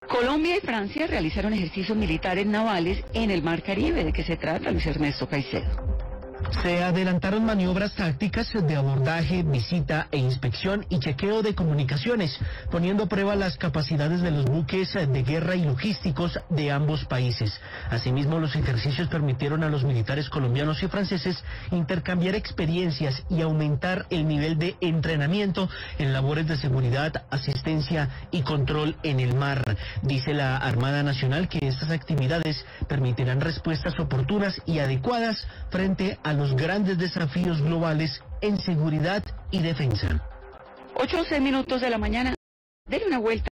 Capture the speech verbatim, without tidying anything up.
Colombia y Francia realizaron ejercicios militares navales en el Mar Caribe. ¿De qué se trata, Luis Ernesto Caicedo? Se adelantaron maniobras tácticas de abordaje, visita e inspección y chequeo de comunicaciones, poniendo a prueba las capacidades de los buques de guerra y logísticos de ambos países. Asimismo, los ejercicios permitieron a los militares colombianos y franceses intercambiar experiencias y aumentar el nivel de entrenamiento en labores de seguridad, asistencia y control en el mar. Dice la Armada Nacional que estas actividades permitirán respuestas oportunas y adecuadas frente a los grandes desafíos globales en seguridad y defensa. Ocho o seis minutos de la mañana. Dele una vuelta.